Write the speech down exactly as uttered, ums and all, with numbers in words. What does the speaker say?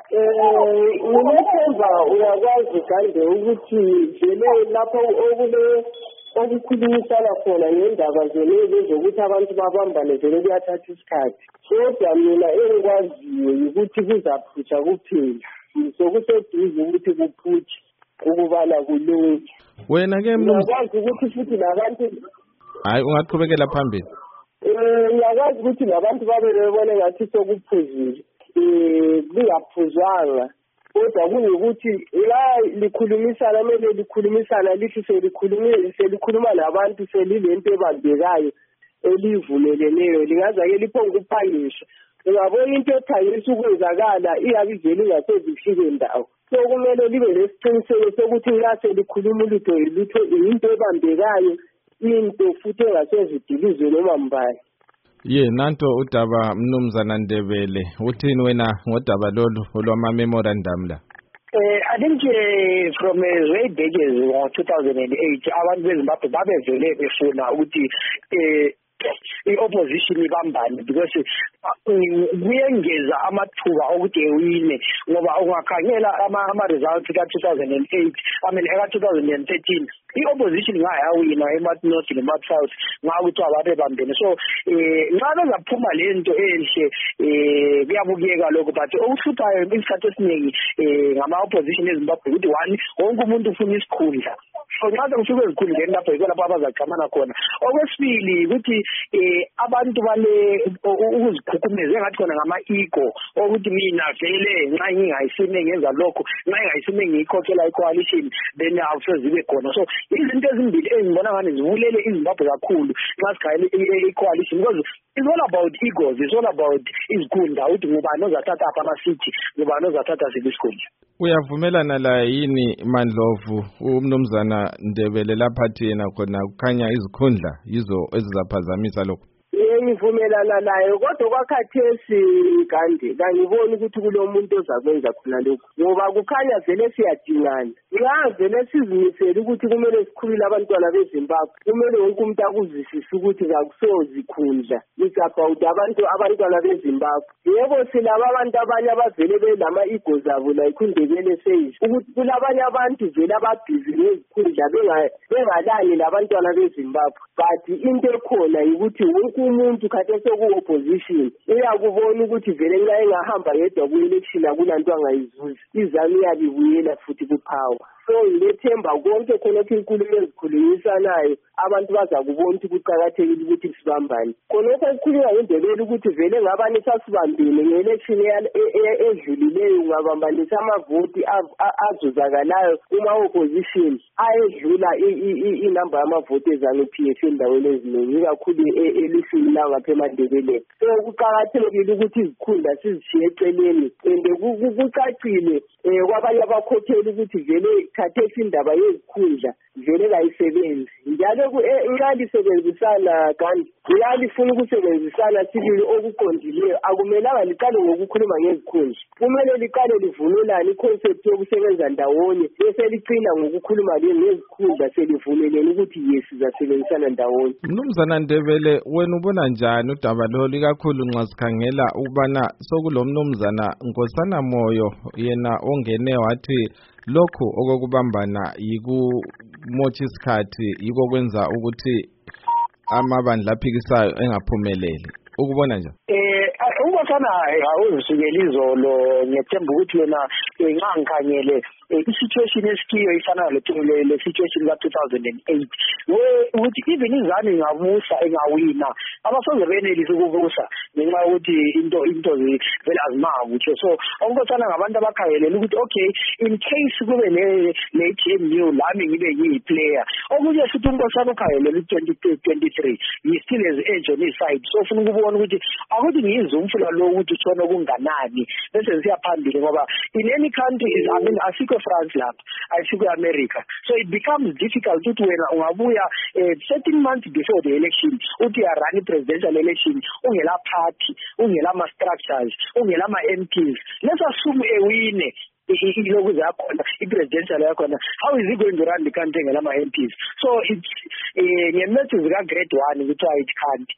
Eh nginethemba uyakwazi kanje ukuthi vele lapho okule okukhulumisana khona ngendaba zelezi zokuthi abantu babambane vele kuyathatha isikhathi. Kodwa mina engikwaziyo ukuthi kuzaphutsha kuphela. Sokuseduze ukuthi kuphutshe ukubala kulunge. Wena ke mnumzana uyakwazi ukuthi futhi nabantu hayi ungaqhubekela phambili. Eh uyakwazi ukuthi nabantu babe bebone ngathi sokuphuzile. Eh kungaphuzwanga kodwa kuyukuthi la likhulumisana mele likhulumisana lithi selikhulumile selikhuluma nabantu selilento ebambekayo elivumeleneyo lingaza ke liphonga ukuphangisha. Ungabona into ephangisa ukwenzakala iyabivela ingasezifike ndawo. So kumele libe lesiqiniseko sokuthi ngase likhuluma ulutho ilutho into ebambekayo into futhi engasezidilizwe noma mbali. Ye nanto udaba mnumzana Ndebele uthini wena ngodaba lolu olwama memorandum la? Eh I think uh, from uh, way back in two thousand eight abantu beZimbabwe babevele befuna ukuthi eh i-opposition ibambane because kuyengeza amathuba okuthi ewine ngoba ungakhangela ama results ka two thousand eight I mean eka two thousand thirteen i-opposition ngayawina eMartin North neMartin South ngakuthi ababe bambene so eh nxa bezaphuma lento enhle eh kuyabukeka lokho but okuhluphayo isikhathi esiningi eh ngama opposition eZimbabwe ukuthi one wonke umuntu ufuna isikhundla so nxa sekusuke izikhundleni lapho yiko lapho abazacamana khona. Okwesibili ukuthi eh abantu bale ukuzikhukumeza engathi khona ngama ego ukuthi mina vele nxa ngingayisime ngenza lokho nxa ngingayisime ngikhokhela i-coalition then awusezibe khona so izinto ezimbili engibona ngani zivulele iZimbabwe kakhulu nxa sikhayele i-coalition because it's all about egos, it's all about izikhundla ukuthi ngubani ozathatha apha ama-city ngubani ozathatha isikhundla. Uyavumelana la yini Mandlovu umnumzana Ndebele lapha thina khona kukhanya izikhundla yizo ezizaphazamisa lokho? Ngivumelana naye kodwa kwakhathesi kanti kangiboni ukuthi kulomuntu ozakwenza khona lokho ngoba kukhanya vele siyadingana. Nxa vele sizimisela ukuthi kumele sikhulule abantwana beZimbabwe kumele wonke umuntu akuzwisise ukuthi akusozikhundla it's about abantu abantwana beZimbabwe. Yebo silaba abantu abanye abavele belama ego zabo la ikhundebele seyisi ukuthi kulabanye abantu vele ababhizi ngezikhundla bengalani labantwana beZimbabwe but into ekhona ukuthi wonke umuntu khathesi ku-opposition uyakubona ukuthi vele nxa engahamba yedwa ku-election akulanto angayizuzi izami iyabibuyela futhi kupower. So ngilethemba konke khonokho inkulumo ezikhulumisanayo abantu bazakubona ukuthi kuqakathekile ukuthi sibambane. Khonokho kukhulunywa ngendebele ukuthi vele ngabani sasibambile nge-election edlulileyo ungabambanisa amavoti azuzakalayo kuma-opposition ayedlula inamba yamavoti ezanu-P F endaweni eziningi kakhulu elifini lawo ngapha eMandebeleni. So kuqakathekile ukuthi izikhundla sizishiye eceleni and kucacile kwabanye abakhokheli ukuthi vele khathesi indaba yezikhundla vele kayisebenzi njalo nxa lisebenzisana kanti nxa lifuna ukusebenzisana sibili okuqondileyo akumelanga liqale ngokukhuluma ngezikhundla kumele liqale livumelane iconcept yokusebenza ndawonye bese licina ngokukhuluma ngezikhundla selivumelene ukuthi yes sizasebenzisana ndawonye. Mnumzana Ndebele wena ubona njani udaba lolu ikakhulu nxa sikhangela ukubana sokulomnumzana Nkosana Moyo yena ongene wathi lokho okokubambana yikumotsha isikhathi yiko kwenza ukuthi amabandla aphikisayo engaphumeleli ukubona nje? Eh ubasana awuzisukela izolo ngiyethemba ukuthi wena nxa ngikhangele i-situation esikiyo ifana le situation ka two thousand eight ukuthi even izani ingabusa engawina abasoze benelise ukubusa ngenxa yokuthi into into vele azimakutsho so okubasana ngabantu abakhangelela ukuthi okay in case kube le le G M U lami ngibe ngiyiplayer okunye futhi unkosana ukhangelela twenty twenty-three he still has edge on his side so ufuna ukubona ukuthi akuthi ngizwe umfula lo ukuthi utshona okunganani bese siyaphambili ngoba in any country is I mean asikho France lapha asikho America so it becomes difficult ukuthi wena ungabuya thirteen months before the election uthi ya run presidential election ungela party ungela ma structures ungela ma M Ps let's assume ewine iloku zakhona i-presidential yakhona how is he going to run the country ngela ma M Ps so it's nge-matches ka grade one kuthiwa it can't